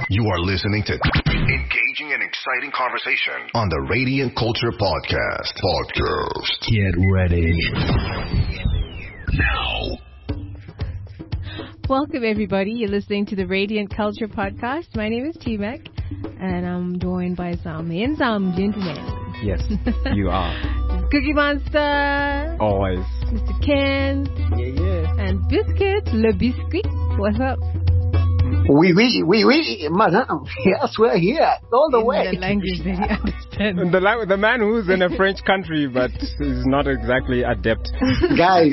You are listening to engaging and exciting conversation on the Radiant Culture Podcast. Get ready. Now. Welcome, everybody. You're listening to the Radiant Culture Podcast. My name is T-Mac, and I'm joined by some handsome gentlemen. Yes, you are. Cookie Monster. Always. Mr. Kent. Yeah. And Biscuit, Le Biscuit. What's up? Oui, madame. Yes, we're here. All the way. The language that you understand. The man who's in a French country but is not exactly adept. Guys,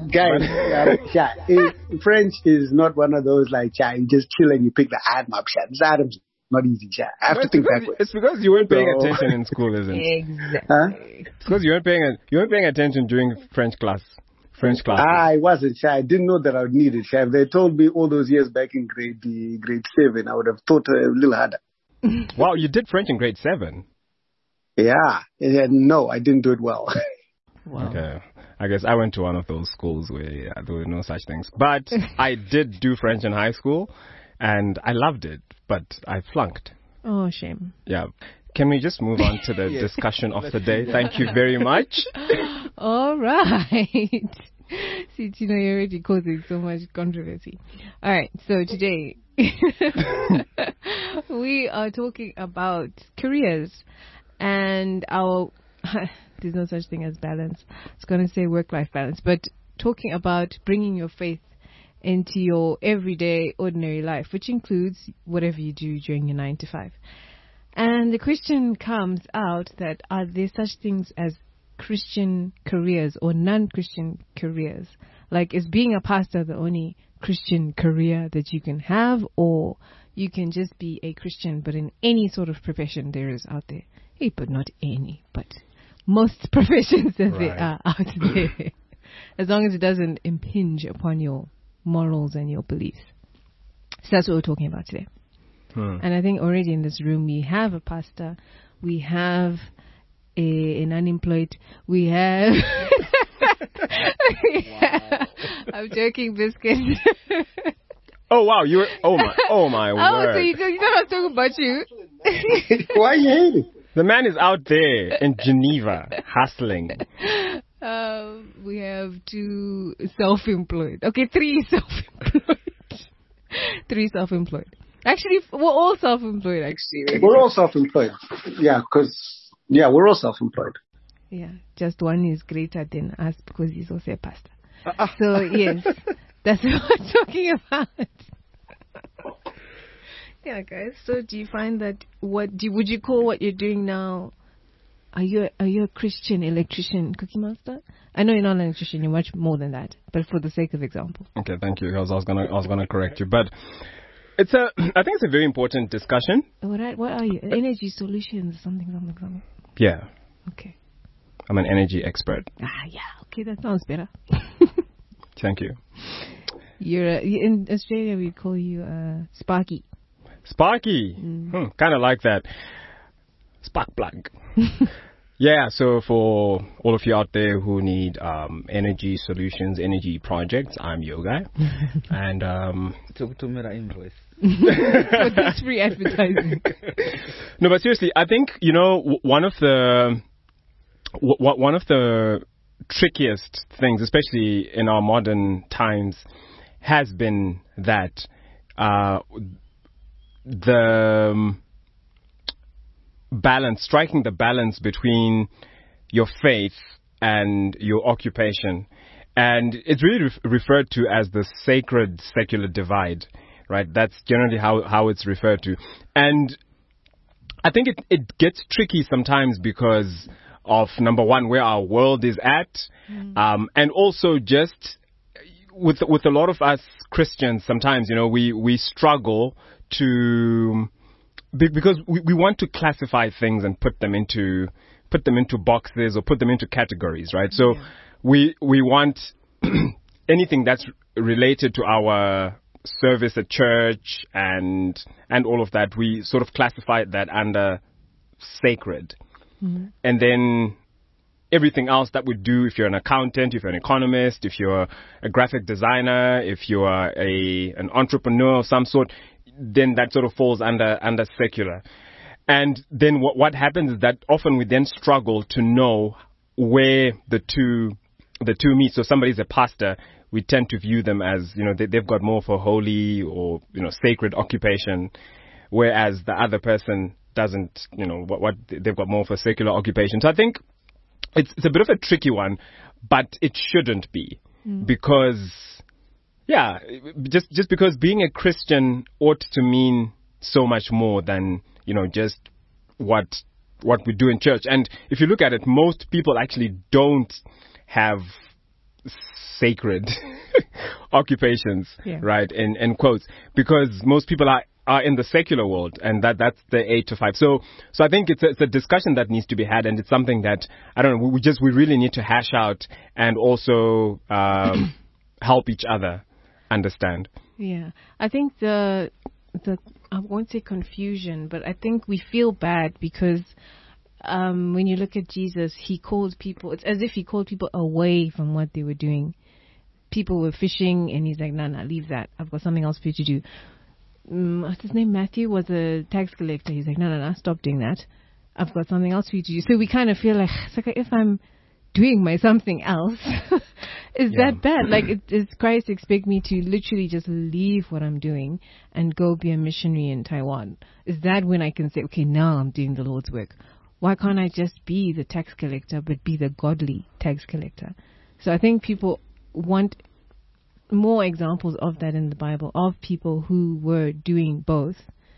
French is not one of those like, you just chill and you pick the Adam up. Adam's not easy. I have to think backwards. It's because you weren't paying attention in school, isn't it? Exactly. Huh? It's because you weren't paying attention during French class. I wasn't shy. I didn't know that I would need it. If they told me all those years back in grade 7, I would have thought a little harder. Wow, you did French in grade 7? Yeah. No, I didn't do it well. Wow. Okay. I guess I went to one of those schools where there were no such things. But I did do French in high school, and I loved it, but I flunked. Oh, shame. Yeah. Can we just move on to the discussion of the day? Thank you very much. All right. See, Tino, you're already causing so much controversy. All right, so today we are talking about careers and our... There's no such thing as balance. I was going to say work-life balance, but talking about bringing your faith into your everyday, ordinary life, which includes whatever you do during your 9 to 5. And the question comes out that are there such things as Christian careers or non-Christian careers? Like, is being a pastor the only Christian career that you can have, or you can just be a Christian but in any sort of profession there is out there? Hey, but not any, but most professions that there are out there. As long as it doesn't impinge upon your morals and your beliefs. So that's what we're talking about today. And I think already in this room we have a pastor, we have an unemployed, we have... I'm joking, Biscuit. Oh, wow. Oh, my word. Oh, so you thought I was talking about you? Why are you hating? The man is out there in Geneva hustling. We have 2 self-employed. Okay, 3 self-employed. 3 self-employed. Actually, we're all self-employed, actually. We're all self-employed. Yeah, we're all self-employed. Yeah, just one is greater than us because he's also a pastor. So, yes, that's what we're talking about. Yeah, guys. So, do you find that would you call what you're doing now? Are you a Christian electrician, Cookie Monster? I know you're not an electrician. You're much more than that. But for the sake of example. Okay, thank you. I was gonna correct you, but I think it's a very important discussion. What are you? Energy solutions, something. Yeah. Okay. I'm an energy expert. Yeah. Okay, that sounds better. Thank you. You're in Australia. We call you Sparky. Sparky. Kind of like that. Spark plug. Yeah, so for all of you out there who need energy solutions, energy projects, I'm your guy. And Talk to me that invoice. For this free advertising. No, but seriously, I think one of the trickiest things, especially in our modern times, has been that the striking the balance between your faith and your occupation. And it's really referred to as the sacred secular divide, right? That's generally how it's referred to. And I think it gets tricky sometimes because of, number one, where our world is at, and also just with a lot of us Christians, sometimes, we struggle to... Because we want to classify things and put them into boxes or put them into categories, right? So we want anything that's related to our service at church and all of that. We sort of classify that under sacred, and then everything else that we do. If you're an accountant, if you're an economist, if you're a graphic designer, if you are an entrepreneur of some sort, then that sort of falls under secular. And then what happens is that often we then struggle to know where the two meet. So somebody's a pastor, we tend to view them as, they've got more of a holy or, sacred occupation, whereas the other person doesn't, what they've got more of a secular occupation. So I think it's a bit of a tricky one, but it shouldn't be because, just because being a Christian ought to mean so much more than, just what we do in church. And if you look at it, most people actually don't have sacred occupations, right? In quotes, because most people are in the secular world, and that's the 8 to 5. So I think it's a discussion that needs to be had, and it's something that I don't know. We really need to hash out and also help each other understand. Yeah, I think the I won't say confusion, but I think we feel bad because when you look at Jesus, he calls people. It's as if he called people away from what they were doing. People were fishing, and he's like, "No, leave that. I've got something else for you to do." What's his name? Matthew was a tax collector. He's like, no, stop doing that. I've got something else for you to do. So we kind of feel like, if I'm doing my something else, is that bad? Like, does Christ expect me to literally just leave what I'm doing and go be a missionary in Taiwan? Is that when I can say, okay, now I'm doing the Lord's work? Why can't I just be the tax collector, but be the godly tax collector? So I think people want more examples of that in the Bible, of people who were doing both,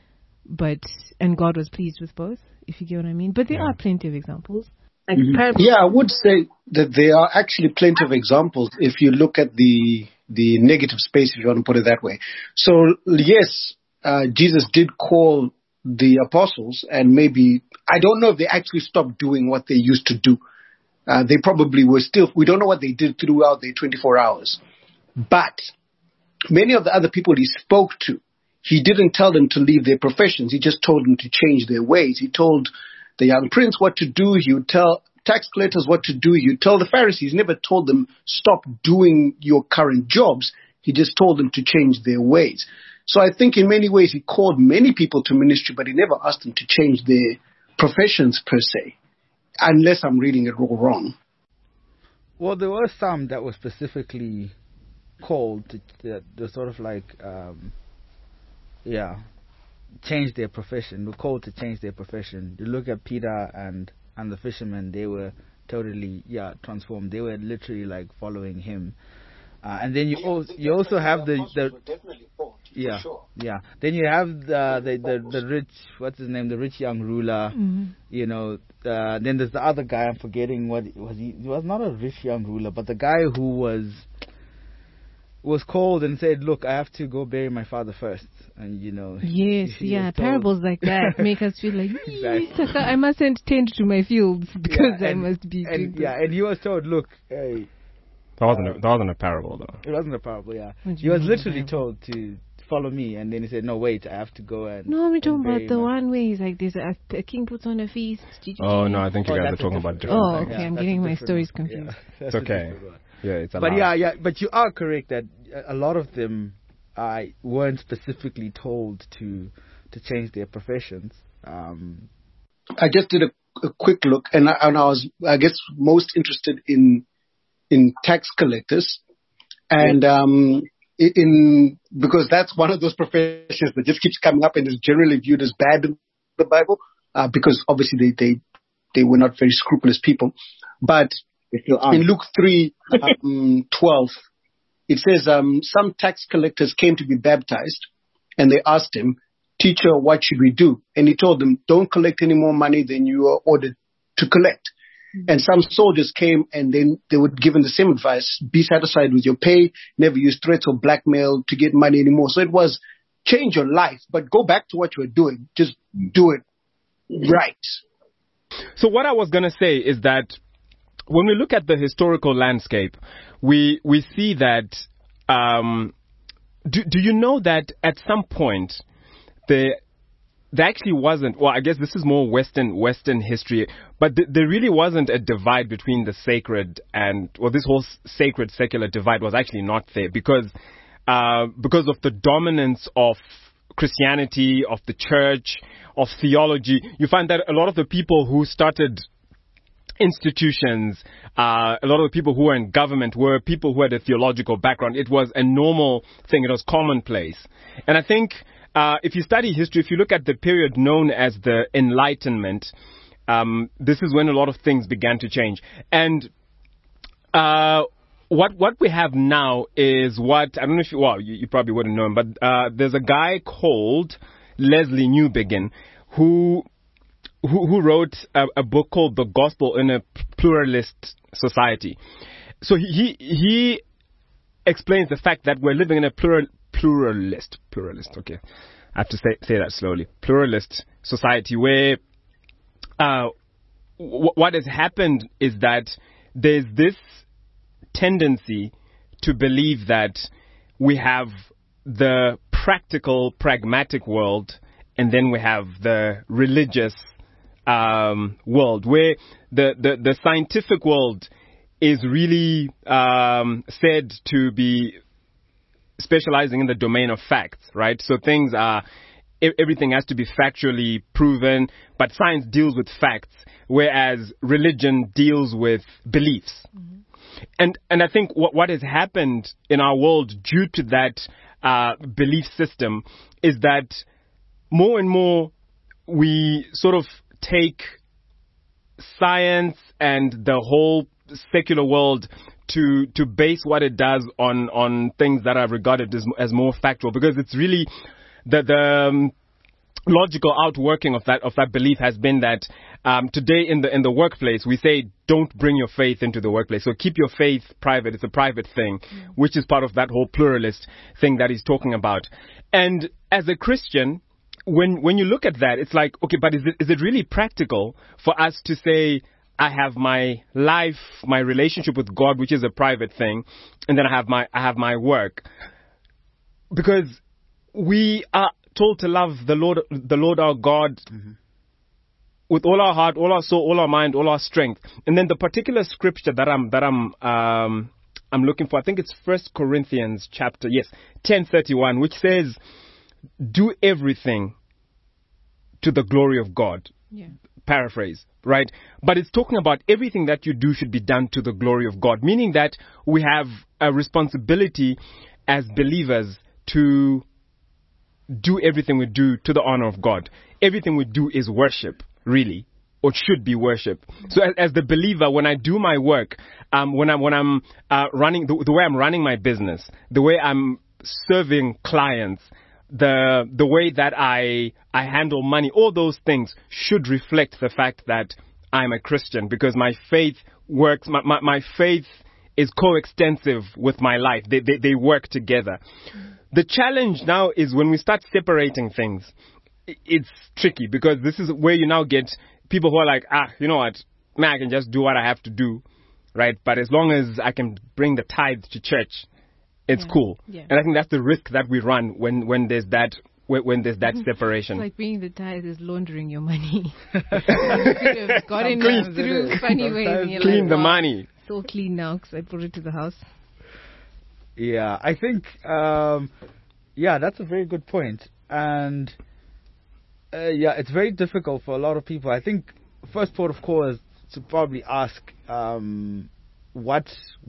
and God was pleased with both, if you get what I mean. But there are plenty of examples. Like I would say that there are actually plenty of examples if you look at the negative space, if you want to put it that way. So yes, Jesus did call the apostles, and maybe, I don't know if they actually stopped doing what they used to do. They probably were still, we don't know what they did throughout their 24 hours. But many of the other people he spoke to, he didn't tell them to leave their professions. He just told them to change their ways. He told the young prince what to do. He would tell tax collectors what to do. He would tell the Pharisees. He never told them, stop doing your current jobs. He just told them to change their ways. So I think in many ways he called many people to ministry, but he never asked them to change their professions per se, unless I'm reading it all wrong. Well, there were some that were specifically called to sort of like, change their profession. We're called to change their profession. You look at Peter and the fishermen, they were totally, transformed. They were literally like following him. And then you also have the Then you have the rich, what's his name, the rich young ruler. Then there's the other guy. I'm forgetting what was he. He was not a rich young ruler, but the guy who was called and said, "Look, I have to go bury my father first." And parables like that make us feel like, exactly. I mustn't tend to my fields because I must be. And he was told, "Look, hey." That wasn't a parable, though. It wasn't a parable, yeah. He was literally told to follow me, and then he said, "No, wait, I have to go and." No, we're talking about the one where he's like, "There's a king puts on a feast." Oh no, I think you guys are talking about different. Oh, okay, I'm getting my stories confused. Yeah, it's okay. Yeah, it's but but you are correct that a lot of them weren't specifically told to change their professions. I just did a quick look, and I was, I guess, most interested in tax collectors, and because that's one of those professions that just keeps coming up and is generally viewed as bad in the Bible, because obviously they were not very scrupulous people. But in Luke 3:12, it says some tax collectors came to be baptized, and they asked him, "Teacher, what should we do?" And he told them, "Don't collect any more money than you are ordered to collect." And some soldiers came, and then they were given the same advice: be satisfied with your pay, never use threats or blackmail to get money anymore. So it was, change your life, but go back to what you were doing. Just do it right. So what I was going to say is that when we look at the historical landscape, we see that, do you know that at some point there actually wasn't, well, I guess this is more Western history, but there really wasn't a divide between the sacred and, well, this whole sacred secular divide was actually not there because of the dominance of Christianity, of the church, of theology, you find that a lot of the people who started institutions, a lot of the people who were in government were people who had a theological background. It was a normal thing. It was commonplace. And I think if you study history, if you look at the period known as the Enlightenment, this is when a lot of things began to change. And what we have now is what, I don't know if you probably wouldn't know him, but there's a guy called Leslie Newbigin who wrote a book called The Gospel in a Pluralist Society. So he explains the fact that we're living in a pluralist, okay, I have to say that slowly, pluralist society where what has happened is that there's this tendency to believe that we have the practical, pragmatic world, and then we have the religious world, where the scientific world is really said to be specializing in the domain of facts, right? So things are, everything has to be factually proven, but science deals with facts, whereas religion deals with beliefs. Mm-hmm. And I think what has happened in our world due to that belief system is that more and more we sort of take science and the whole secular world to base what it does on things that are regarded as more factual, because it's really the logical outworking of that belief has been that today in the workplace we say don't bring your faith into the workplace, so keep your faith private. It's a private thing, which is part of that whole pluralist thing that he's talking about. And as a Christian, when you look at that, it's like, okay, but is it really practical for us to say I have my life, my relationship with God, which is a private thing, and then I have my work? Because we are told to love the Lord our God with all our heart, all our soul, all our mind, all our strength. And then the particular scripture that I'm looking for, I think it's 1 Corinthians 10:31, which says, "Do everything to the glory of God." Yeah. Paraphrase, right? But it's talking about everything that you do should be done to the glory of God, meaning that we have a responsibility as believers to do everything we do to the honor of God. Everything we do is worship, really, or should be worship. So as the believer, when I do my work, when I'm running, the way I'm running my business, the way I'm serving clients, the way that I handle money, all those things should reflect the fact that I'm a Christian, because my faith works, my faith is coextensive with my life. They work together. The challenge now is when we start separating things, it's tricky, because this is where you now get people who are like, you know what, man, I can just do what I have to do, right? But as long as I can bring the tithe to church, it's cool. Yeah. And I think that's the risk that we run when there's that separation. It's like bringing the tithe is laundering your money. You could have gotten it through funny ways. Clean the money. It's all clean now because I brought it to the house. Yeah, I think, that's a very good point. And, it's very difficult for a lot of people. I think first port of call is to probably ask, what,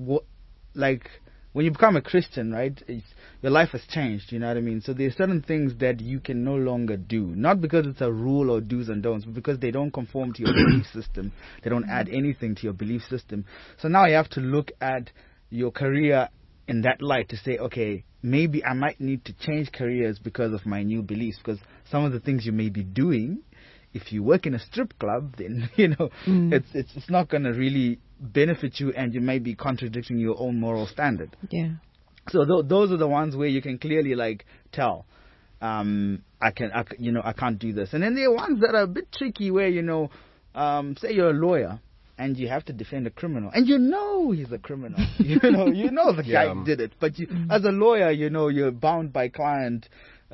when you become a Christian, right, your life has changed, you know what I mean? So there's certain things that you can no longer do, not because it's a rule or do's and don'ts, but because they don't conform to your belief system. They don't add anything to your belief system. So now you have to look at your career in that light to say, okay, maybe I might need to change careers because of my new beliefs, because some of the things you may be doing, if you work in a strip club, then, it's not going to really benefit you, and you may be contradicting your own moral standard. Yeah. So those are the ones where you can clearly tell, I can't do this. And then there are ones that are a bit tricky where, say you're a lawyer and you have to defend a criminal, and he's a criminal. The guy did it, but as a lawyer, you're bound by client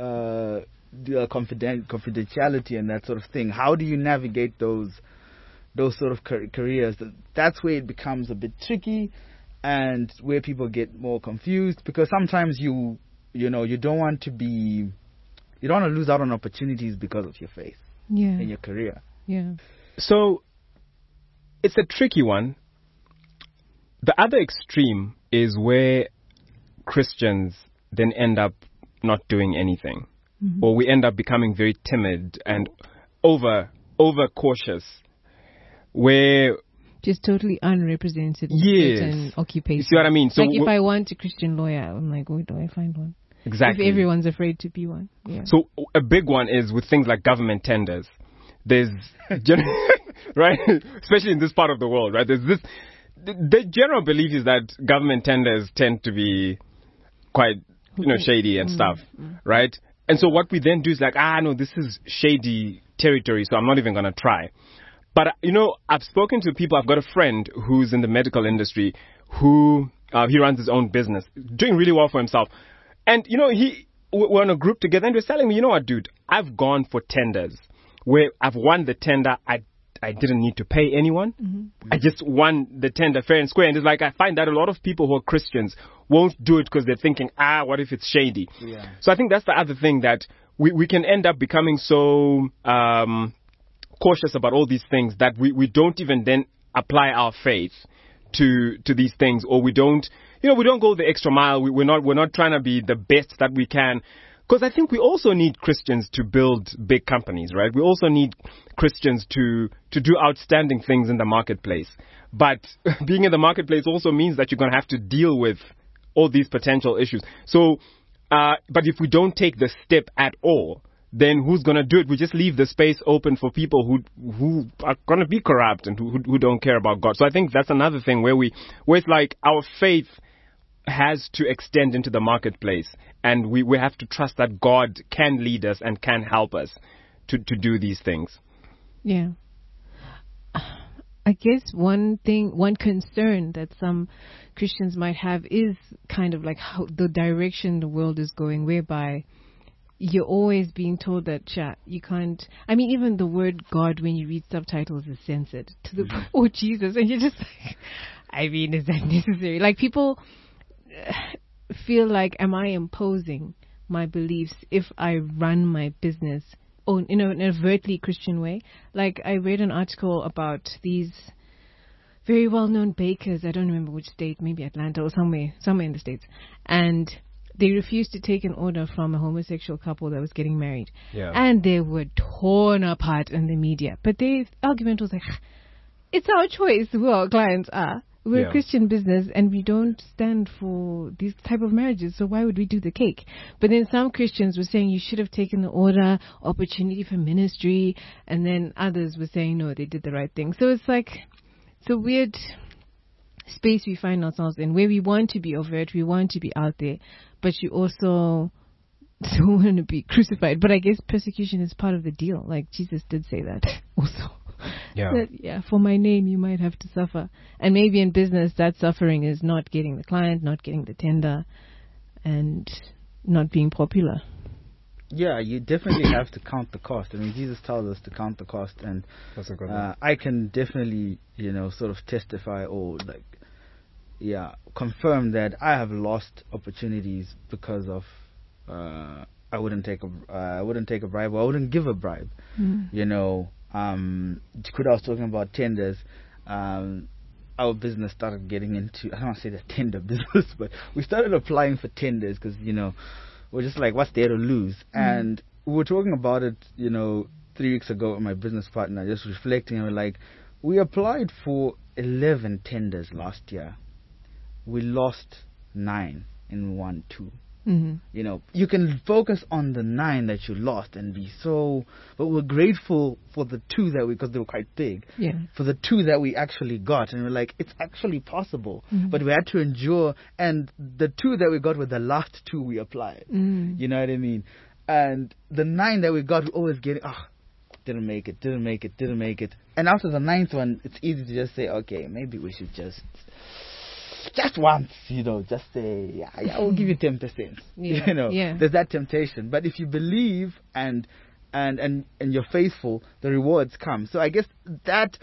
confidentiality and that sort of thing. How do you navigate those sort of careers? That's where it becomes a bit tricky, and where people get more confused, because sometimes you don't want to be You don't want to lose out on opportunities because of your faith in your career. Yeah. So it's a tricky one. The other extreme is where Christians then end up not doing anything, or we end up becoming very timid and over cautious, where just totally unrepresented in certain occupations. You see what I mean? So like if I want a Christian lawyer, I'm like, where do I find one? Exactly. If everyone's afraid to be one. Yeah. So a big one is with things like government tenders. There's, right? Especially in this part of the world, right? There's this, the general belief is that government tenders tend to be quite, shady and stuff, right? And so what we then do is like, no, this is shady territory, so I'm not even going to try. But, I've spoken to people. I've got a friend who's in the medical industry who, he runs his own business, doing really well for himself. And, we're in a group together and he was telling me, you know what, dude, I've gone for tenders where I've won the tender. I didn't need to pay anyone. I just won the tender fair and square. And it's like, I find that a lot of people who are Christians won't do it because they're thinking, what if it's shady? Yeah. So I think that's the other thing, that we can end up becoming so cautious about all these things that we don't even then apply our faith to these things, or we don't go the extra mile. We're not trying to be the best that we can. Because I think we also need Christians to build big companies, right? We also need Christians to do outstanding things in the marketplace. But being in the marketplace also means that you're going to have to deal with all these potential issues. So, but if we don't take the step at all, then who's going to do it? We just leave the space open for people who are going to be corrupt and who don't care about God. So I think that's another thing where it's like our faith has to extend into the marketplace, and we have to trust that God can lead us and can help us to do these things. Yeah. I guess one concern that some Christians might have is kind of like how the direction the world is going, whereby you're always being told that you can't. I mean, even the word God, when you read subtitles, is censored to the point, or Jesus, and you're just like, I mean, is that necessary? Like, people feel like, am I imposing my beliefs if I run my business in an overtly Christian way? Like, I read an article about these very well-known bakers. I don't remember which state, maybe Atlanta or somewhere in the States, and they refused to take an order from a homosexual couple that was getting married. Yeah. And they were torn apart in the media. But their argument was like, it's our choice who our clients are. We're a Christian business and we don't stand for these type of marriages, so why would we do the cake? But then some Christians were saying you should have taken the order, opportunity for ministry, and then others were saying no, they did the right thing. So it's like, it's a weird space we find ourselves in, where we want to be overt, we want to be out there, but you also don't want to be crucified. But I guess persecution is part of the deal. Like, Jesus did say that also. That, for my name you might have to suffer. And maybe in business that suffering is not getting the client, not getting the tender, and not being popular. Yeah, you definitely have to count the cost. I mean, Jesus tells us to count the cost, and I can definitely, sort of testify or confirm that I have lost opportunities because of I wouldn't take a bribe, or I wouldn't give a bribe. Kuda was talking about tenders. Our business started getting into, I don't want to say the tender business, but we started applying for tenders because, we're just like, what's there to lose? And we were talking about it, 3 weeks ago with my business partner, just reflecting, and we're like, we applied for 11 tenders last year. We lost 9 and won 2. You can focus on the 9 that you lost and be so, but we're grateful for the 2 because they were quite big. Yeah. For the 2 that we actually got, and we're like, it's actually possible, but we had to endure. And the 2 that we got were the last 2 we applied. You know what I mean? And the 9 that we got, we always get, didn't make it. And after the 9th one, it's easy to just say, okay, maybe we should just once, just say, I'll give you 10%. There's that temptation. But if you believe and you're faithful, the rewards come. So I guess that,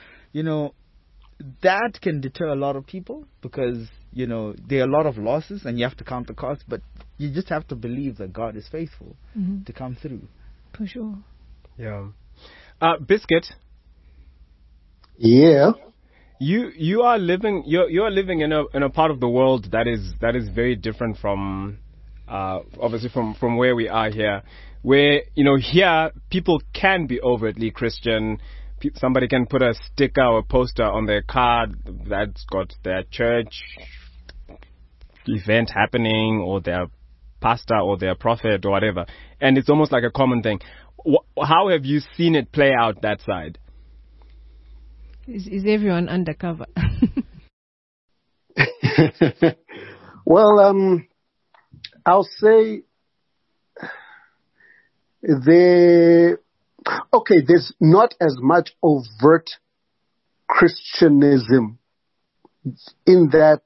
that can deter a lot of people, because, there are a lot of losses and you have to count the cost, but you just have to believe that God is faithful to come through. For sure. Yeah. Biscuit. Yeah. You are living in a part of the world that is very different from obviously from where we are here, where here people can be overtly Christian. Somebody can put a sticker or a poster on their car that's got their church event happening or their pastor or their prophet or whatever, and it's almost like a common thing. How have you seen it play out that side? Is everyone undercover? Well, I'll say there's not as much overt Christianism in that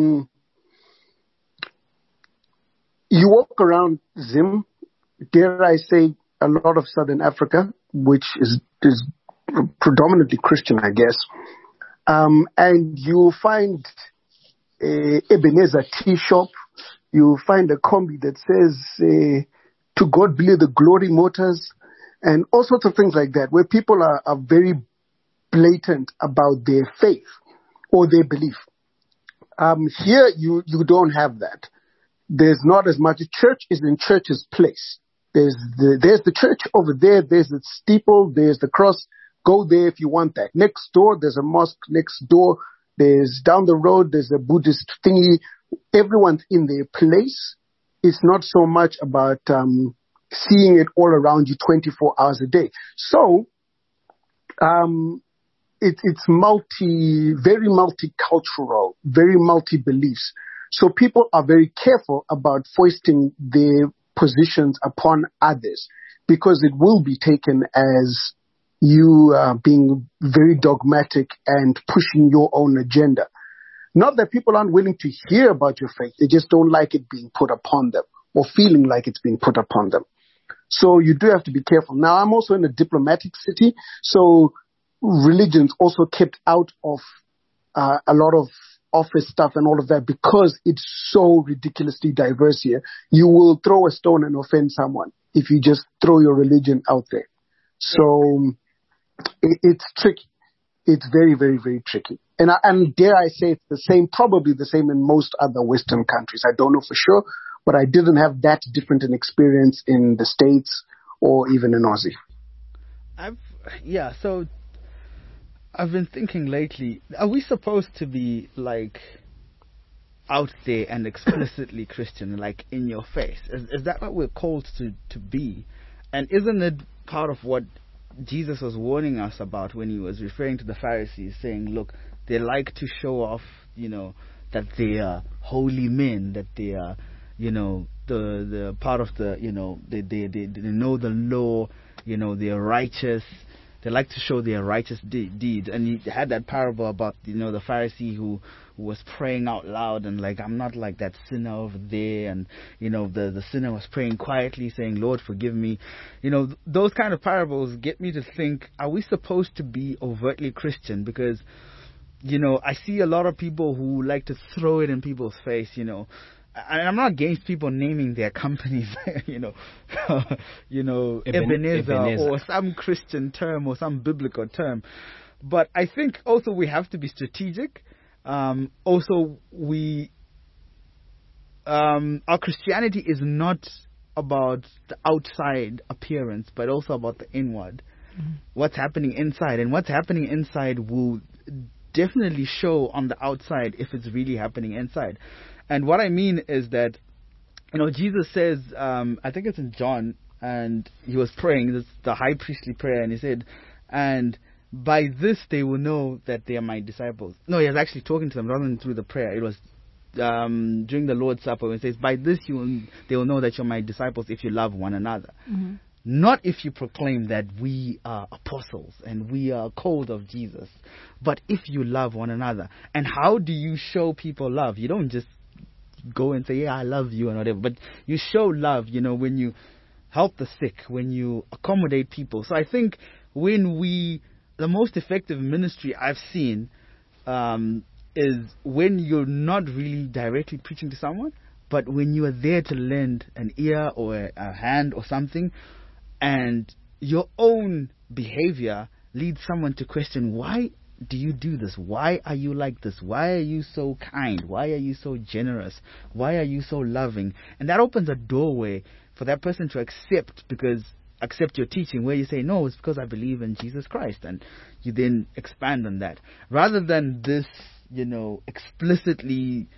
you walk around Zim, dare I say, a lot of Southern Africa, which is predominantly Christian, I guess, and you find a Ebenezer tea shop, you find a combi that says, to God be the glory motors, and all sorts of things like that, where people are very blatant about their faith or their belief. Here, you don't have that. There's not as much. Church is in church's place. There's the church over there. There's the steeple. There's the cross. Go there if you want that. Next door, there's a mosque. Next door, there's down the road, there's a Buddhist thingy. Everyone's in their place. It's not so much about seeing it all around you 24 hours a day. So, it's very multicultural, very multi-beliefs. So people are very careful about foisting their positions upon others because it will be taken as you being very dogmatic and pushing your own agenda. Not that people aren't willing to hear about your faith, they just don't like it being put upon them or feeling like it's being put upon them. So you do have to be careful. Now, I'm also in a diplomatic city, so religion's also kept out of a lot of office stuff and all of that because it's so ridiculously diverse here. You will throw a stone and offend someone if you just throw your religion out there. So it's tricky. It's very, very, very tricky. And dare I say it's the same, probably the same in most other Western countries. I don't know for sure, but I didn't have that different an experience in the States or even in Aussie. So I've been thinking lately, are we supposed to be like out there and explicitly Christian, like in your face? Is that what we're called to be? And isn't it part of what Jesus was warning us about when he was referring to the Pharisees, saying, look, they like to show off, that they are holy men, that they are, the part of the, they know the law, they are righteous. They like to show their righteous deeds. And he had that parable about, the Pharisee who was praying out loud and like, I'm not like that sinner over there. And, the sinner was praying quietly saying, Lord, forgive me. Those kind of parables get me to think, are we supposed to be overtly Christian? Because, I see a lot of people who like to throw it in people's face, And I'm not against people naming their companies, Ebenezer or some Christian term or some biblical term. But I think also we have to be strategic. Also, our Christianity is not about the outside appearance, but also about the inward. Mm-hmm. What's happening inside, and what's happening inside will definitely show on the outside if it's really happening inside. And what I mean is that, Jesus says, I think it's in John, and he was praying, this the high priestly prayer, and he said, and by this they will know that they are my disciples. No, he was actually talking to them rather than through the prayer. It was during the Lord's Supper when he says, by this they will know that you're my disciples if you love one another. Mm-hmm. Not if you proclaim that we are apostles and we are called of Jesus, but if you love one another. And how do you show people love? You don't just go and say, yeah, I love you and whatever, but you show love, when you help the sick, when you accommodate people. So I think the most effective ministry I've seen is when you're not really directly preaching to someone, but when you are there to lend an ear or a hand or something, and your own behavior leads someone to question, why do you do this? Why are you like this? Why are you so kind? Why are you so generous? Why are you so loving? And that opens a doorway for that person to accept your teaching, where you say, no, it's because I believe in Jesus Christ, and you then expand on that, rather than this, explicitly,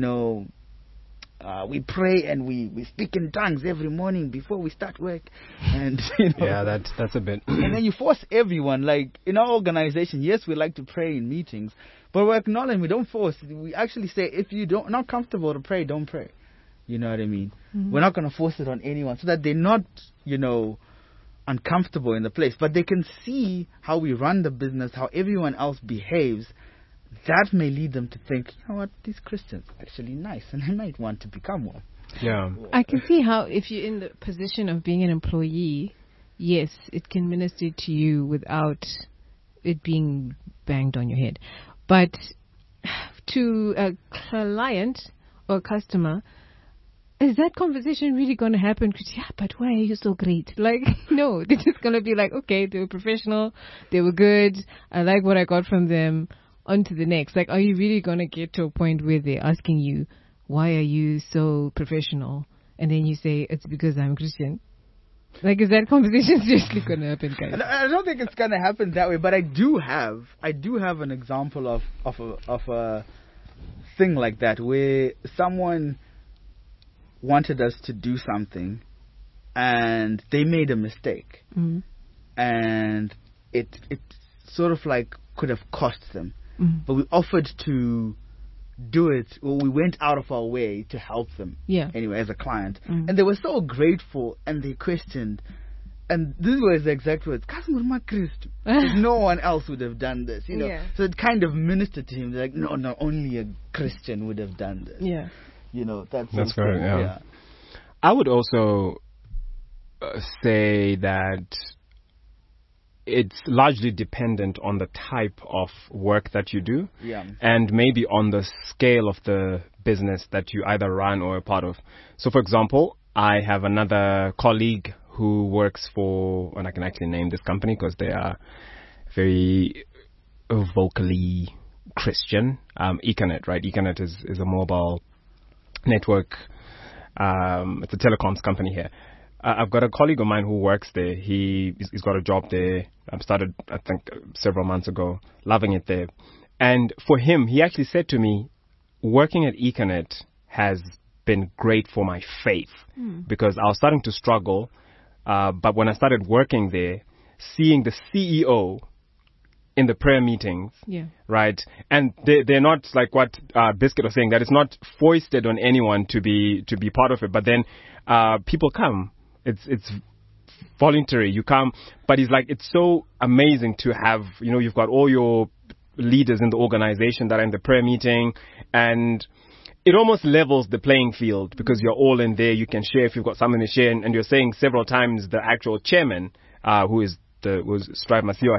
we pray and we speak in tongues every morning before we start work, and yeah, that's a bit. And then you force everyone. Like in our organization, yes, we like to pray in meetings, but we're acknowledging, we don't force. We actually say, if you not comfortable to pray, don't pray. You know what I mean? Mm-hmm. We're not going to force it on anyone, so that they're not uncomfortable in the place, but they can see how we run the business, how everyone else behaves. That may lead them to think, you know what, these Christians are actually nice, and I might want to become one. Yeah. I can see how, if you're in the position of being an employee, yes, it can minister to you without it being banged on your head. But to a client or customer, is that conversation really going to happen? Because, yeah, but why are you so great? Like, no, they're just going to be like, okay, they were professional, they were good, I like what I got from them, on to the next. Like, are you really going to get to a point where they're asking you, why are you so professional? And then you say, it's because I'm Christian. Like, is that conversation seriously going to happen, guys? I don't think it's going to happen that way, but I do have an example of a thing like that, where someone wanted us to do something and they made a mistake, and it sort of like could have cost them, but we offered to do it, or we went out of our way to help them anyway as a client, and they were so grateful, and they questioned, and this was the exact words, no one else would have done this, so it kind of ministered to him, like, no, only a Christian would have done this. That's correct. Yeah. I would also say that it's largely dependent on the type of work that you do, and maybe on the scale of the business that you either run or are part of. So, for example, I have another colleague who works for, and I can actually name this company because they are very vocally Christian, Econet, right? Econet is a mobile network. It's a telecoms company here. I've got a colleague of mine who works there. He's got a job there. I started, I think, several months ago, loving it there. And for him, he actually said to me, working at Econet has been great for my faith, because I was starting to struggle. But when I started working there, seeing the CEO in the prayer meetings, right? And they're not like what Biscuit was saying, that it's not foisted on anyone to be part of it. But then people come. It's voluntary. You come. But he's like, it's so amazing to have, you've got all your leaders in the organization that are in the prayer meeting, and it almost levels the playing field because you're all in there. You can share if you've got something to share. And you're saying several times the actual chairman, who was Strive Masiwa,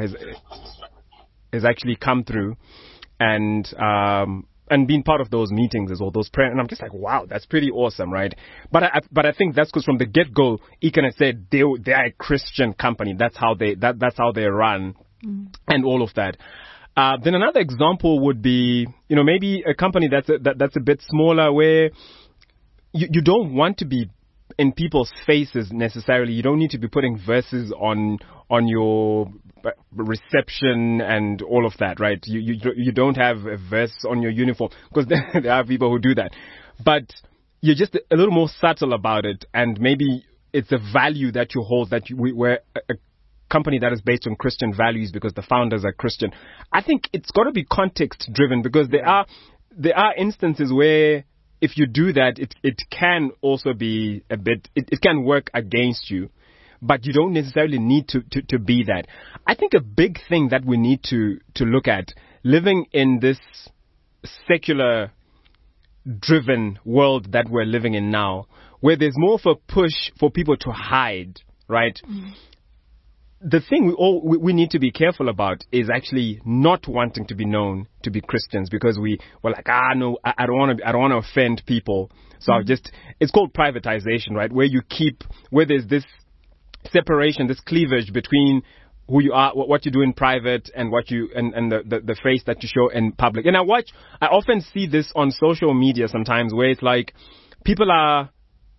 has actually come through and been part of those meetings as well, those prayer. And I'm just like, wow, that's pretty awesome, right? But I think that's because from the get-go, Econet said they are a Christian company. That's how they run, and all of that. Then another example would be, maybe a company that's a bit smaller, where you don't want to be in people's faces necessarily. You don't need to be putting verses on your reception and all of that, right? You don't have a verse on your uniform, because there are people who do that. But you're just a little more subtle about it, and maybe it's a value that you hold, that we're a company that is based on Christian values because the founders are Christian. I think it's got to be context driven, because there are instances where if you do that, it can also be a bit, it can work against you, but you don't necessarily need to be that. I think a big thing that we need to look at, living in this secular driven world that we're living in now, where there's more of a push for people to hide, right? The thing we need to be careful about is actually not wanting to be known to be Christians, because we're like, no, I don't want to offend people. So it's called privatization, right? Where there's this separation, this cleavage between who you are, what you do in private, and what you and the face that you show in public. And I often see this on social media sometimes, where it's like people are,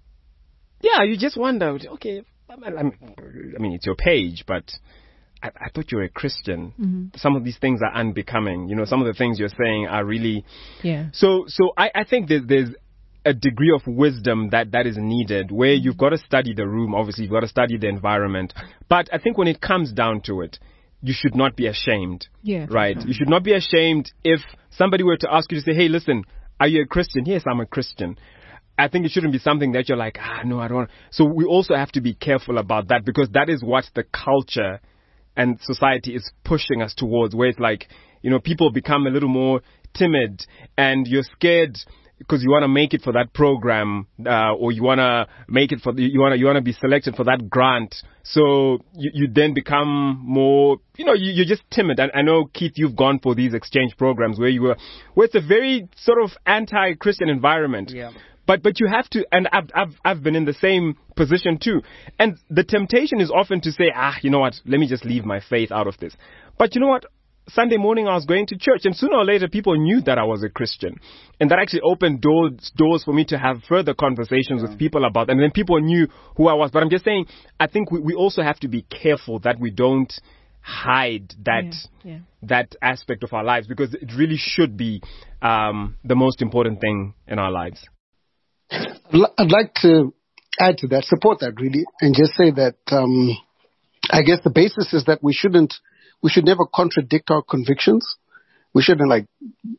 you just wonder, okay, I mean, it's your page, but I thought you were a Christian. Mm-hmm. Some of these things are unbecoming. Some of the things you're saying are really. Yeah. So I think there's a degree of wisdom that is needed, where you've got to study the room. Obviously, you've got to study the environment. But I think when it comes down to it, you should not be ashamed. Yeah. Right? You should not be ashamed if somebody were to ask you to say, hey, listen, are you a Christian? Yes, I'm a Christian. I think it shouldn't be something that you're like, no, I don't. So we also have to be careful about that, because that is what the culture and society is pushing us towards, where it's like, people become a little more timid, and you're scared because you want to make it for that program, or you want to make it you want to be selected for that grant. So you then become more, you're just timid. And I know, Keith, you've gone for these exchange programs where it's a very sort of anti-Christian environment. Yeah. But you have to, and I've been in the same position too. And the temptation is often to say, you know what, let me just leave my faith out of this. But you know what? Sunday morning I was going to church, and sooner or later people knew that I was a Christian. And that actually opened doors for me to have further conversations with people about, and then people knew who I was. But I'm just saying, I think we also have to be careful that we don't hide that aspect of our lives, because it really should be the most important thing in our lives. I'd like to add to that, support that really, and just say that I guess the basis is that we should never contradict our convictions. We shouldn't I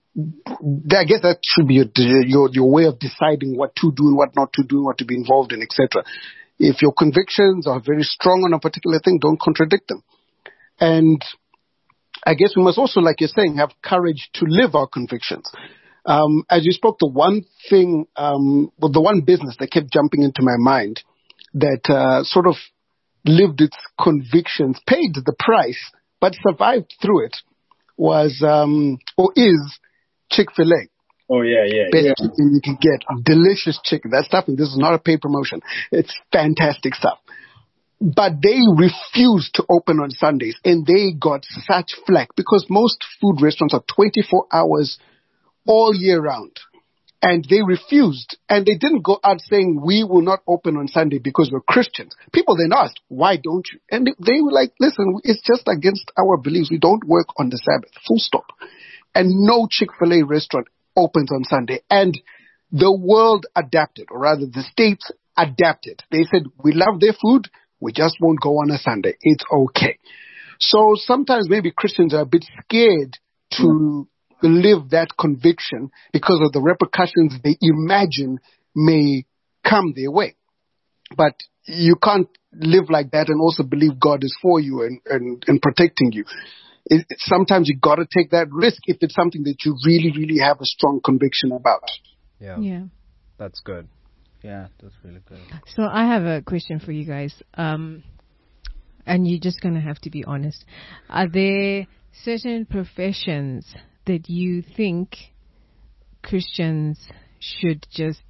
guess that should be your way of deciding what to do and what not to do, what to be involved in, etc. If your convictions are very strong on a particular thing, don't contradict them. And I guess we must also, like you're saying, have courage to live our convictions. As you spoke, the one thing, the one business that kept jumping into my mind that sort of lived its convictions, paid the price, but survived through it, was or is Chick-fil-A. Oh, yeah. Best chicken you can get. Delicious chicken. That stuff, and this is not a paid promotion. It's fantastic stuff. But they refused to open on Sundays, and they got such flack, because most food restaurants are 24 hours all year round. And they refused, and they didn't go out saying, we will not open on Sunday because we're Christians. People then asked, why don't you? And they were like, listen, it's just against our beliefs. We don't work on the Sabbath, full stop. And no Chick-fil-A restaurant opens on Sunday. And the world adapted, or rather the states adapted. They said, we love their food, we just won't go on a Sunday. It's okay. So sometimes maybe Christians are a bit scared to live that conviction because of the repercussions they imagine may come their way. But you can't live like that and also believe God is for you and protecting you. Sometimes you got to take that risk if it's something that you really, really have a strong conviction about. Yeah. That's good. Yeah, that's really good. So I have a question for you guys. And you're just going to have to be honest. Are there certain professions that you think Christians should just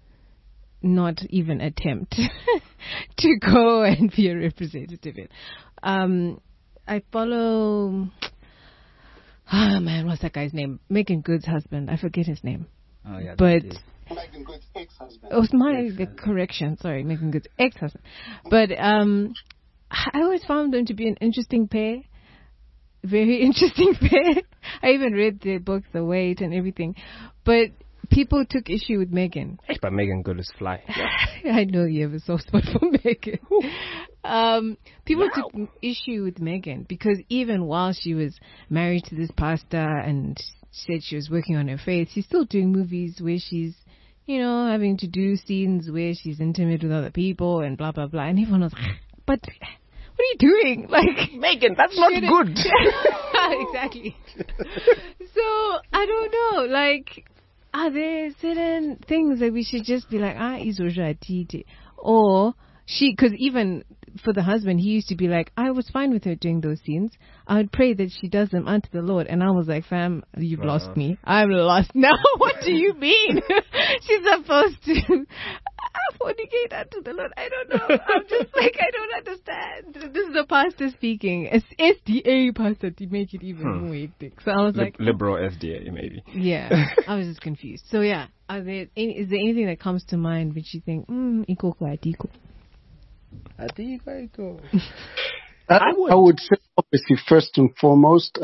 not even attempt to go and be a representative in? I follow, what's that guy's name? Megan Good's husband. I forget his name. Oh, yeah. But Megan Good's ex-husband. It was Megan Good's ex-husband. But I always found them to be an interesting pair. Very interesting pair. I even read their book, The Wait, and everything. But people took issue with Megan. But Megan Good is fly. Yeah. I know you have a soft spot for Megan. People took issue with Megan because even while she was married to this pastor and said she was working on her faith, she's still doing movies where she's, having to do scenes where she's intimate with other people and blah, blah, blah. And everyone was like, but what are you doing? Like, Megan, that's not good. Exactly. So, I don't know. Like, are there certain things that we should just be like, or because even for the husband, he used to be like, I was fine with her doing those scenes. I would pray that she does them unto the Lord. And I was like, fam, you've lost me. I'm lost now. What do you mean? She's supposed to. fornicate unto the Lord. I don't know. I'm just like, I don't understand. This is the pastor speaking. It's SDA pastor to make it even more hectic. So I was like, liberal SDA maybe. Yeah, I was just confused. So yeah, is there anything that comes to mind which you think, iko kwa tiko? I would say, obviously, first and foremost,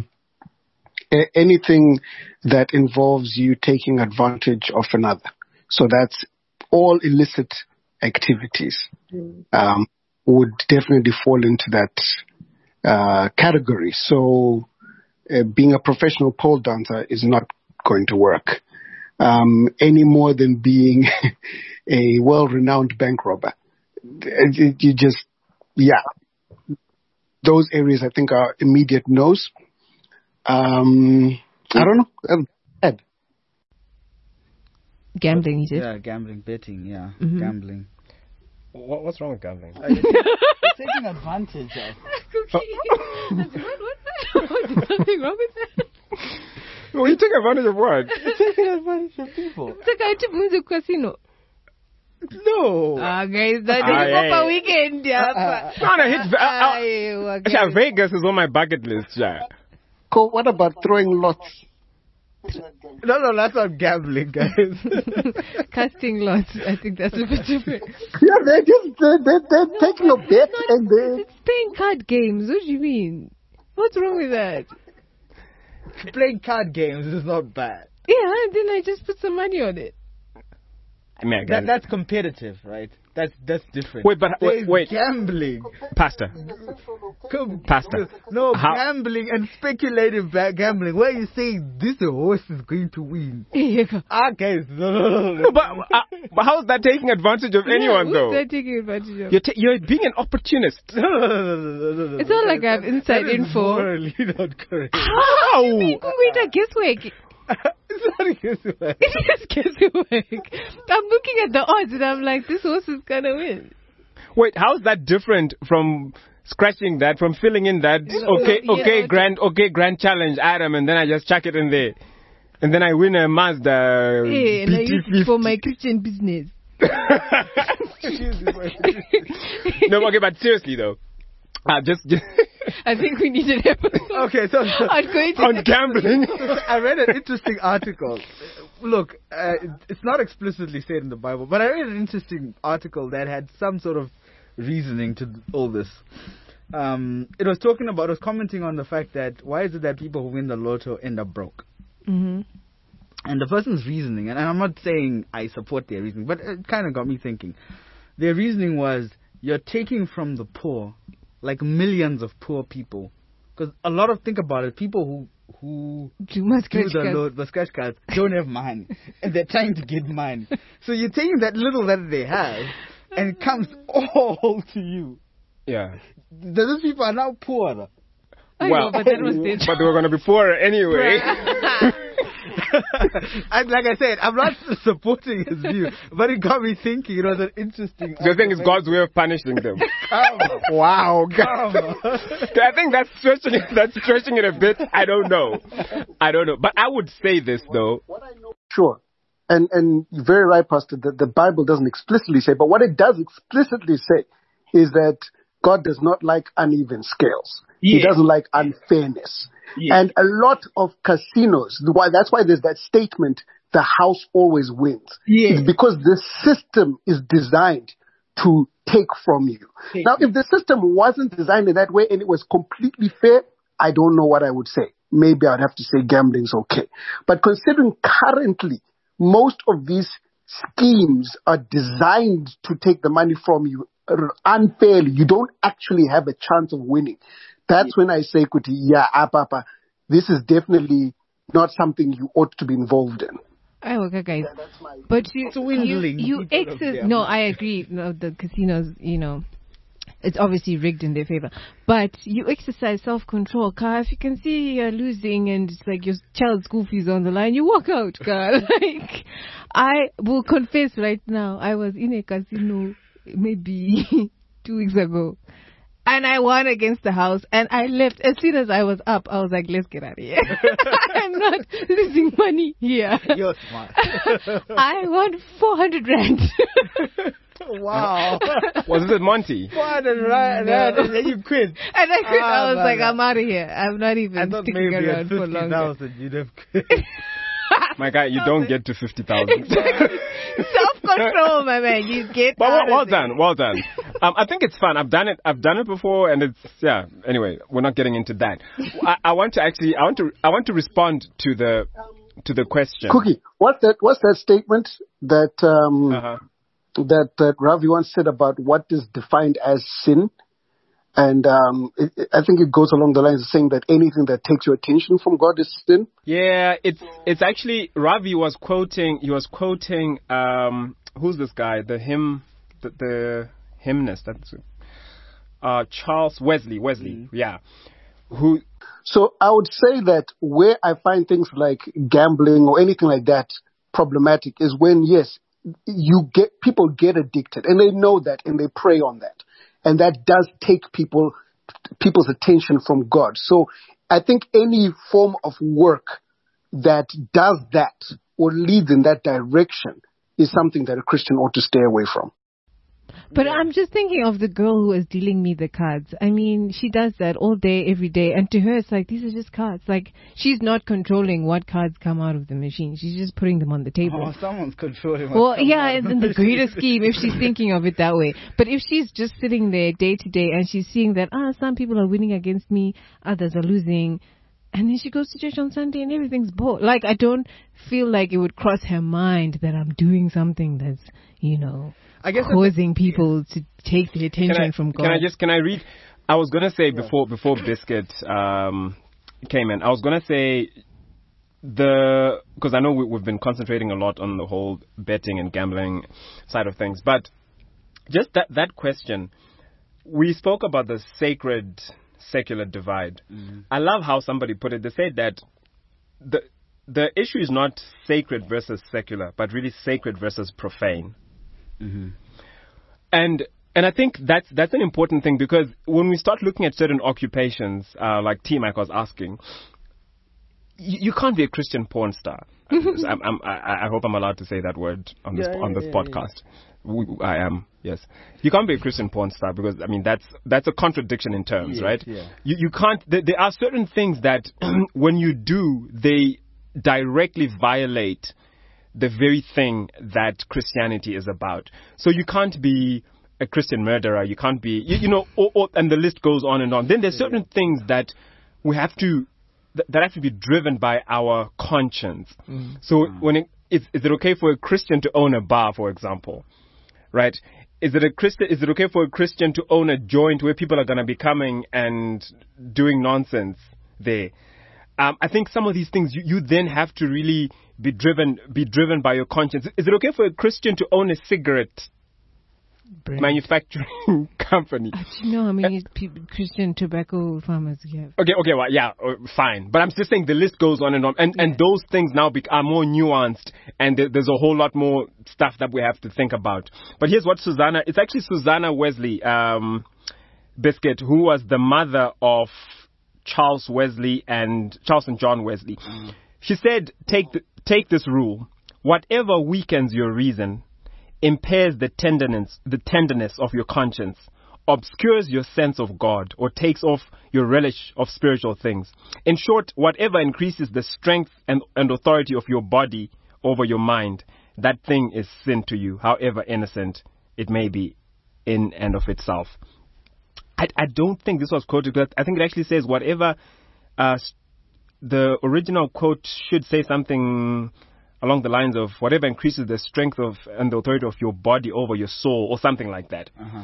anything that involves you taking advantage of another. So that's all illicit activities would definitely fall into that category. So being a professional pole dancer is not going to work any more than being a well-renowned bank robber. You just, those areas I think are immediate no's. I don't know. Ed. Gambling, you said? Yeah, gambling, betting, gambling. What's wrong with gambling? It's taking advantage of. What? There's nothing wrong with that. Well, you take advantage of what? You're taking advantage of people. It's like I took music casino. No. Guys, that is proper weekend. Vegas is on my bucket list. Yeah. Cool. What about throwing lots? No, that's not gambling, guys. Casting lots. I think that's a bit different. Yeah, they're taking a bet and it's playing card games. What do you mean? What's wrong with that? Playing card games is not bad. Yeah, and then I just put some money on it. I mean, that's competitive, right? That's different. Wait. Gambling. Pastor. No, gambling and speculative gambling. Where you saying this horse is going to win? Okay, no. But how is that taking advantage of anyone, though? Who's that taking advantage of? You're being an opportunist. No. It's not like I have inside info. Morally not correct. How? You mean guesswork? It's not guesswork. It is guesswork. I'm looking at the odds and I'm like, this horse is gonna win. Wait, how's that different from scratching that, from filling in that? Grand challenge, Adam, and then I just chuck it in there, and then I win a Mazda BT50 for my Christian business. No, okay, but seriously though. Just I think we need an episode. Okay, so on gambling. I read an interesting article. Look, it's not explicitly said in the Bible, but I read an interesting article that had some sort of reasoning to all this. It was commenting on the fact that why is it that people who win the lotto end up broke? Mm-hmm. And the person's reasoning, and I'm not saying I support their reasoning, but it kind of got me thinking. Their reasoning was, you're taking from the poor, like millions of poor people. Because think about it, people who do the scratch cards don't have money. And they're trying to get money. So you're taking that little that they have, and it comes all to you. Yeah. Those people are now poor. Well, but they were going to be poorer anyway. And like I said, I'm not supporting his view, but it got me thinking. It was an interesting. Do you think it's God's way of punishing them? Wow, I think that's stretching it a bit. I don't know, but I would say this though. What I know, sure, and you're very right, Pastor. The Bible doesn't explicitly say, but what it does explicitly say is that God does not like uneven scales. Yeah. He doesn't like unfairness. Yeah. And a lot of casinos, that's why there's that statement, the house always wins. Yeah. It's because the system is designed to take from you. Yeah. Now, if the system wasn't designed in that way and it was completely fair, I don't know what I would say. Maybe I'd have to say gambling's okay. But considering currently most of these schemes are designed to take the money from you unfairly, you don't actually have a chance of winning. That's when I say, Kuti, Papa, this is definitely not something you ought to be involved in. Okay, guys. But you exercise. No, I agree. No, the casinos, it's obviously rigged in their favor. But you exercise self-control, car. If you can see you're losing and it's like your child's school fees on the line, you walk out, car. Like, I will confess right now, I was in a casino maybe 2 weeks ago. And I won against the house, and I left. As soon as I was up, I was like, let's get out of here. I'm not losing money here. You're smart. I won 400 rand. Wow. Was it Monty? 400 rand, and then you quit. And I quit. I was like, I'm out of here. I'm not even sticking around for longer. You'd have quit. My guy, you don't get to 50,000. Self-control, my man. You get. But well done. I think it's fun. I've done it before, and it's Anyway, we're not getting into that. I want to respond to the question. Cookie, what's that statement that that Ravi once said about what is defined as sin? And I think it goes along the lines of saying that anything that takes your attention from God is sin. Yeah, it's actually Ravi was quoting. He was quoting who's this guy? The hymnist. That's Charles Wesley. Yeah. Who? So I would say that where I find things like gambling or anything like that problematic is when people get addicted, and they know that, and they prey on that. And that does take people's attention from God. So I think any form of work that does that or leads in that direction is something that a Christian ought to stay away from. But I'm just thinking of the girl who was dealing me the cards. I mean, she does that all day, every day. And to her, it's like, these are just cards. Like, she's not controlling what cards come out of the machine. She's just putting them on the table. Oh, someone's controlling. Well, yeah, in the greater scheme, if she's thinking of it that way. But if she's just sitting there day to day and she's seeing that, some people are winning against me, others are losing. And then she goes to church on Sunday and everything's bored. Like, I don't feel like it would cross her mind that I'm doing something that's, I guess causing people to take the attention from God. Can I read? I was going to say before Biscuit came in, I was going to say because I know we've been concentrating a lot on the whole betting and gambling side of things, but just that question, we spoke about the sacred secular divide. Mm-hmm. I love how somebody put it. They said that the issue is not sacred versus secular, but really sacred versus profane. Mm-hmm. And I think that's an important thing, because when we start looking at certain occupations, like T-Mac was asking, you can't be a Christian porn star. I hope I'm allowed to say that word on this podcast. Yeah. I am, yes. You can't be a Christian porn star, because that's a contradiction in terms, right? Yeah. You can't. There are certain things that when you do, they directly violate the very thing that Christianity is about. So you can't be a Christian murderer. You can't be, and the list goes on and on. Then there's certain things that we have to, that have to be driven by our conscience. Mm. So is it okay for a Christian to own a bar, for example? Right? Is it okay for a Christian to own a joint where people are going to be coming and doing nonsense there? I think some of these things you then have to really be driven by your conscience. Is it okay for a Christian to own a cigarette manufacturing company? Do you know how many Christian tobacco farmers you have? Okay, well, yeah, fine. But I'm just saying the list goes on and on. And those things now are more nuanced, and there's a whole lot more stuff that we have to think about. But here's what it's actually Susanna Wesley, Biscuit, who was the mother of Charles and John Wesley. Mm. She said, take this rule. Whatever weakens your reason, impairs the tenderness of your conscience, obscures your sense of God, or takes off your relish of spiritual things. In short, whatever increases the strength and authority of your body over your mind, that thing is sin to you, however innocent it may be in and of itself. I don't think this was quoted, but I think it actually says whatever, the original quote should say something along the lines of whatever increases the strength of and the authority of your body over your soul, or something like that. Uh-huh.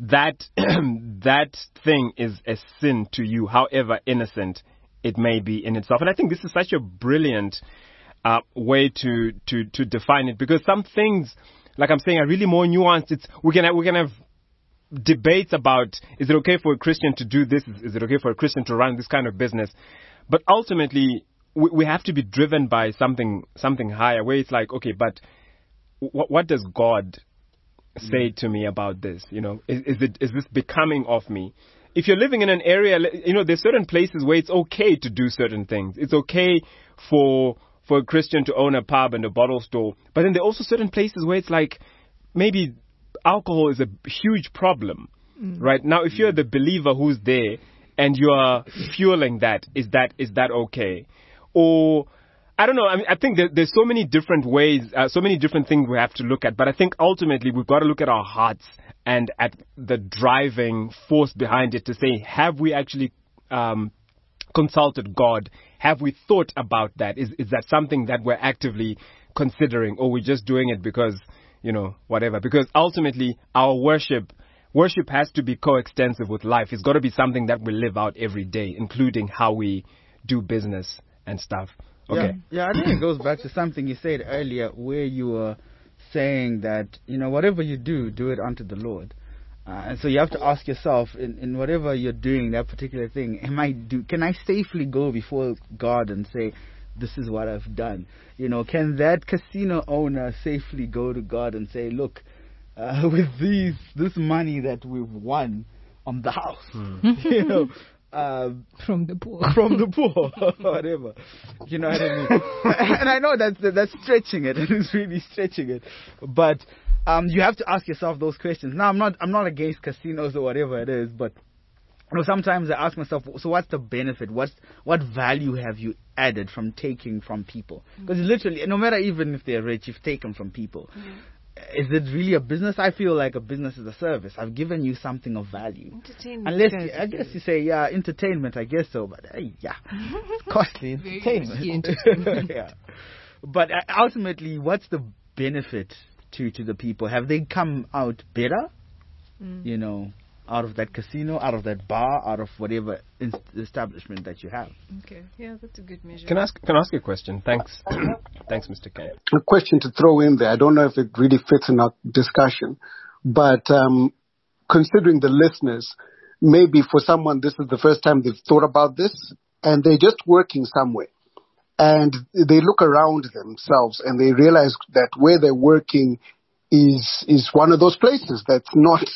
That thing is a sin to you, however innocent it may be in itself. And I think this is such a brilliant way to define it, because some things, like I'm saying, are really more nuanced. We can have debates about, is it okay for a Christian to do this? Is it okay for a Christian to run this kind of business? But ultimately, we have to be driven by something higher, where it's like, okay, but what does God say to me about this? Is this becoming of me? if you're living in an area, there's certain places where it's okay to do certain things. It's okay for a Christian to own a pub and a bottle store. But then there are also certain places where it's like maybe alcohol is a huge problem. Right? Now, if you're the believer who's there and you are fueling that, is that okay? Or, I don't know. I mean, I think there's so many different ways, so many different things we have to look at. But I think ultimately we've got to look at our hearts and at the driving force behind it to say, have we actually consulted God? Have we thought about that? Is that something that we're actively considering, or we're just doing it because, whatever? Because ultimately our worship has to be coextensive with life. It's got to be something that we live out every day, including how we do business and stuff. Okay. Yeah, I think it goes back to something you said earlier where you were saying that, whatever you do it unto the Lord. And so you have to ask yourself, in whatever you're doing, that particular thing, can I safely go before God and say, this is what I've done? Can that casino owner safely go to God and say, look, with this money that we've won on the house, from the poor, whatever, you know what I mean? And I know that's stretching it, and it's really stretching it, but you have to ask yourself those questions. Now, I'm not against casinos or whatever it is, but sometimes I ask myself, so what's the benefit? What value have you added from taking from people? Because literally, no matter even if they're rich, you've taken from people. Is it really a business? I feel like a business is a service. I've given you something of value. Entertainment. Unless, I guess you say, entertainment, I guess so, but it's costly entertainment. Yeah. But ultimately, what's the benefit to the people? Have they come out better? Out of that casino, out of that bar, out of whatever establishment that you have. Okay, yeah, that's a good measure. Can I ask you a question? Thanks. Thanks, Mr. K. A question to throw in there. I don't know if it really fits in our discussion, but considering the listeners, maybe for someone this is the first time they've thought about this, and they're just working somewhere, and they look around themselves and they realize that where they're working is one of those places that's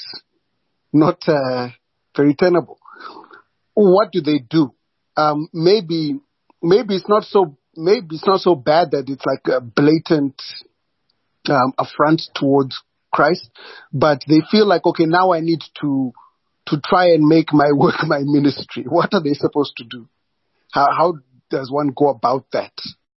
not very tenable. What do they do? Maybe it's not so bad that it's like a blatant affront towards Christ, but they feel like, okay, now I need to try and make my work my ministry. What are they supposed to do? How does one go about that?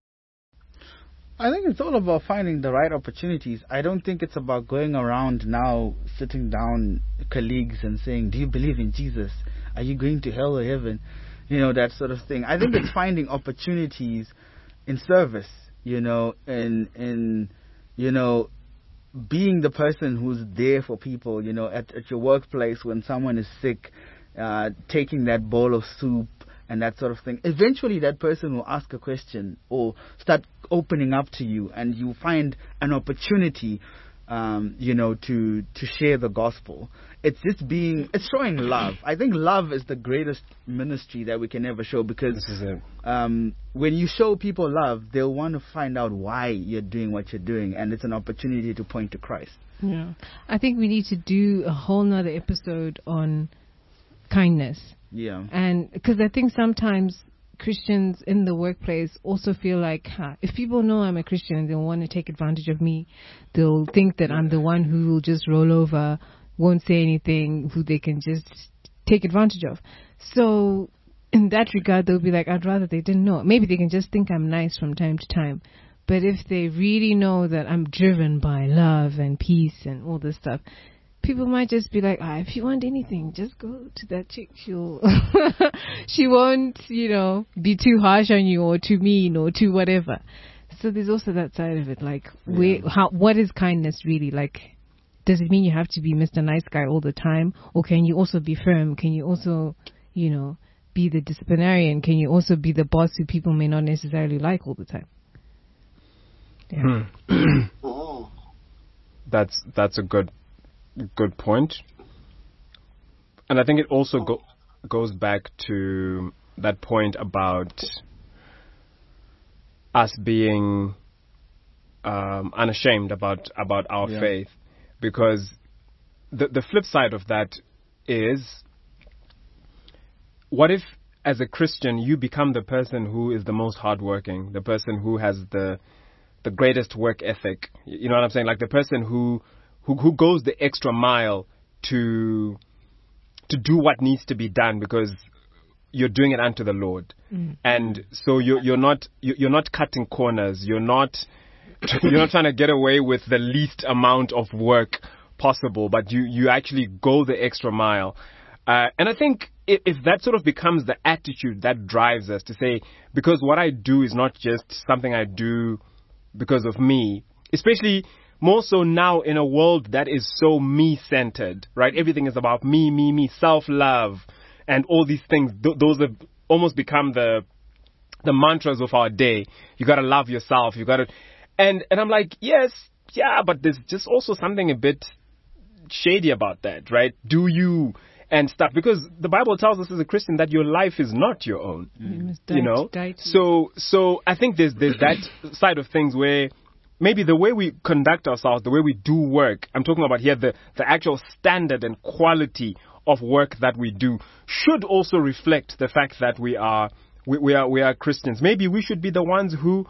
I think it's all about finding the right opportunities. I don't think it's about going around now, sitting down colleagues and saying, do you believe in Jesus? Are you going to hell or heaven? That sort of thing. I think it's finding opportunities in service, and being the person who's there for people, at your workplace when someone is sick, taking that bowl of soup, and that sort of thing. Eventually that person will ask a question or start opening up to you, and you find an opportunity, to share the gospel. It's showing love. I think love is the greatest ministry that we can ever show, because this is it. When you show people love, they'll want to find out why you're doing what you're doing, and it's an opportunity to point to Christ. Yeah. I think we need to do a whole nother episode on kindness. Yeah. And because I think sometimes Christians in the workplace also feel like, if people know I'm a Christian and they want to take advantage of me, they'll think that I'm the one who will just roll over, won't say anything, who they can just take advantage of. So in that regard, they'll be like, I'd rather they didn't know. Maybe they can just think I'm nice from time to time. But if they really know that I'm driven by love and peace and all this stuff, people might just be like, if you want anything, just go to that chick. She won't, be too harsh on you or too mean or too whatever. So there's also that side of it. Like, what is kindness really? Like, does it mean you have to be Mr. Nice Guy all the time? Or can you also be firm? Can you also, be the disciplinarian? Can you also be the boss who people may not necessarily like all the time? Yeah. That's a good point. And I think it also goes back to that point about us being unashamed about our faith, because the flip side of that is what if, as a Christian, you become the person who is the most hardworking, the person who has the greatest work ethic? You know what I'm saying? Like the person who goes the extra mile to do what needs to be done because you're doing it unto the Lord. And so you're not cutting corners. You're not trying to get away with the least amount of work possible, but you actually go the extra mile. And I think if that sort of becomes the attitude that drives us to say, because what I do is not just something I do because of me, especially more so now in a world that is so me-centered, right? Everything is about me, self-love, and all these things. Those have almost become the mantras of our day. You got to love yourself. You got to, and I'm like, yes, yeah, but there's just also something a bit shady about that, right? Do you and stuff? Because the Bible tells us as a Christian that your life is not your own. You know, so I think there's that side of things where maybe the way we conduct ourselves, the way we do work, I'm talking about here the actual standard and quality of work that we do should also reflect the fact that we are Christians. Maybe we should be the ones who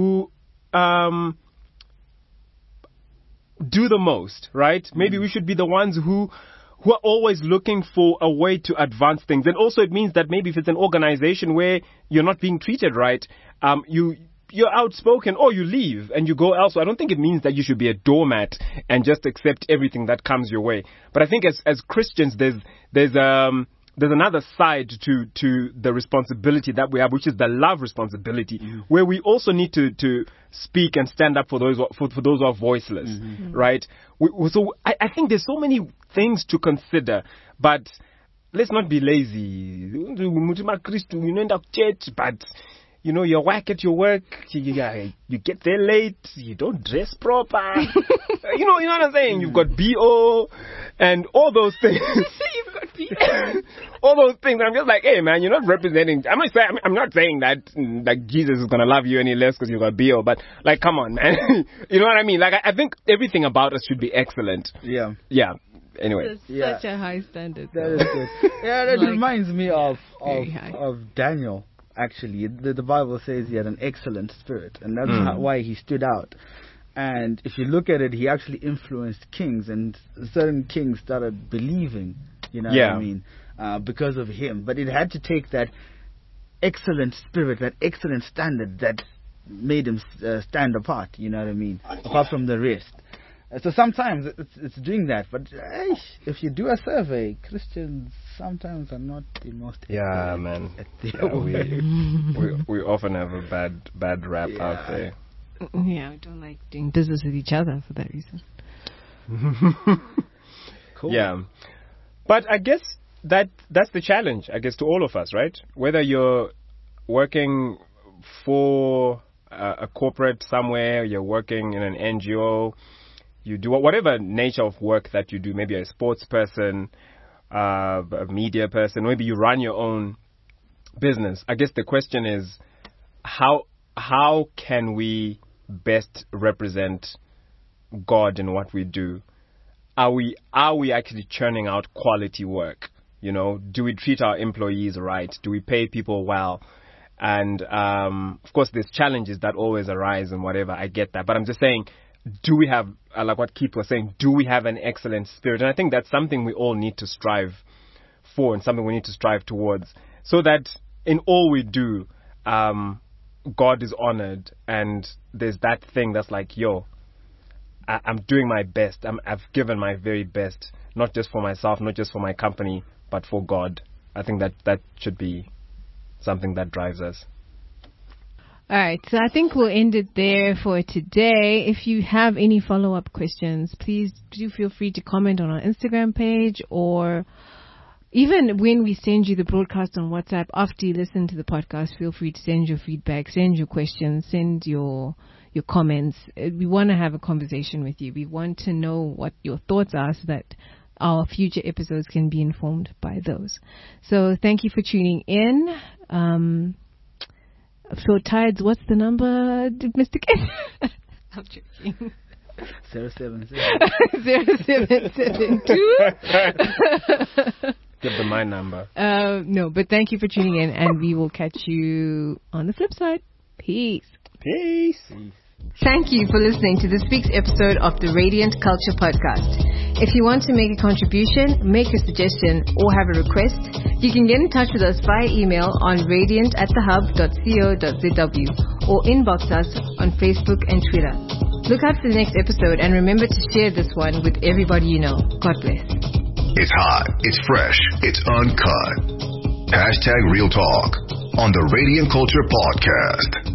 do the most, right? Maybe we should be the ones who are always looking for a way to advance things. And also it means that maybe if it's an organization where you're not being treated right, you're outspoken or you leave and you go elsewhere. I don't think it means that you should be a doormat and just accept everything that comes your way. But I think as Christians, there's another side to the responsibility that we have, which is the love responsibility, where we also need to speak and stand up for those who are voiceless, right? So I think there's so many things to consider, but let's not be lazy. You end up church, but you know, you're whack at your work, you get there late, you don't dress proper. you know what I'm saying? You've got BO and all those things. You've got BO. All those things. I'm just like, hey man, you're not representing. I'm not saying that like Jesus is gonna love you any less because you got BO, but like, come on, man. You know what I mean? Like, I think everything about us should be excellent. Yeah. Anyway, such a high standard. That is good. Yeah, that reminds me of Daniel. Actually, the Bible says he had an excellent spirit, and that's why he stood out. And if you look at it, he actually influenced kings, and certain kings started believing, you know what I mean, because of him. But it had to take that excellent spirit, that excellent standard that made him stand apart, you know what I mean, apart from the rest. So sometimes it's doing that, but if you do a survey, Christians sometimes are not the most. Yeah, man. We often have a bad rap out there. Yeah, we don't like doing business with each other for that reason. Cool. Yeah, but I guess that's the challenge, I guess, to all of us, right? Whether you're working for a corporate somewhere, you're working in an NGO. You do whatever nature of work that you do. Maybe you're a sports person, a media person. Maybe you run your own business. I guess the question is, how can we best represent God in what we do? Are we actually churning out quality work? You know, do we treat our employees right? Do we pay people well? And of course, there's challenges that always arise and whatever. I get that, but I'm just saying, do we have, like what Keith was saying, do we have an excellent spirit? And I think that's something we all need to strive for and something we need to strive towards, so that in all we do, God is honored, and there's that thing that's like, I'm doing my best. I've given my very best, not just for myself, not just for my company, but for God. I think that should be something that drives us. All right, so I think we'll end it there for today. If you have any follow-up questions, please do feel free to comment on our Instagram page, or even when we send you the broadcast on WhatsApp after you listen to the podcast, feel free to send your feedback, send your questions, send your comments. We want to have a conversation with you. We want to know what your thoughts are so that our future episodes can be informed by those. So thank you for tuning in. Phil Tides, what's the number, Mr. K? I'm joking. 077. 0772 give them my number. No, but thank you for tuning in, and we will catch you on the flip side. Peace. Peace. Thank you for listening to this week's episode of the Radiant Culture Podcast. If you want to make a contribution, make a suggestion, or have a request, you can get in touch with us via email on radiant@thehub.co.zw or inbox us on Facebook and Twitter. Look out for the next episode, and remember to share this one with everybody you know. God bless. It's hot, it's fresh, it's uncut. #Real Talk on the Radiant Culture Podcast.